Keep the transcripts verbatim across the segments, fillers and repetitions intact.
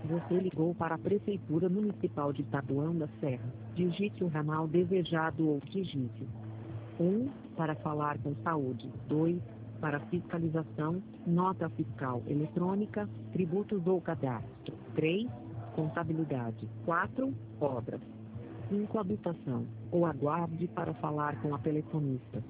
Você ligou para a Prefeitura Municipal de Taboão da Serra. Digite o ramal desejado ou digite um para falar com saúde, dois para fiscalização, nota fiscal eletrônica, tributos ou cadastro, três contabilidade, quatro obras, cinco habitação, ou aguarde para falar com a telefonista.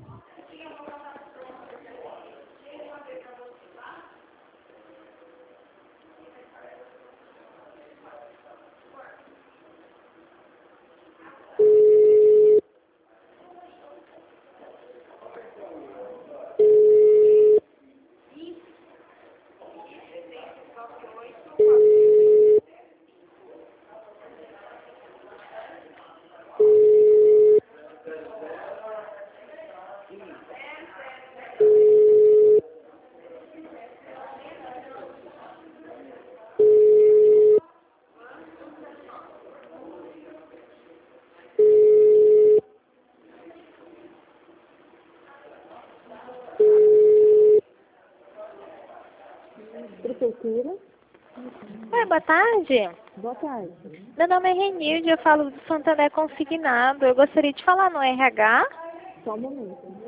Prefeitura. Oi, boa tarde. Boa tarde. Meu nome é Renilde, eu falo do Santander Consignado. Eu gostaria de falar no R H. Só um momento.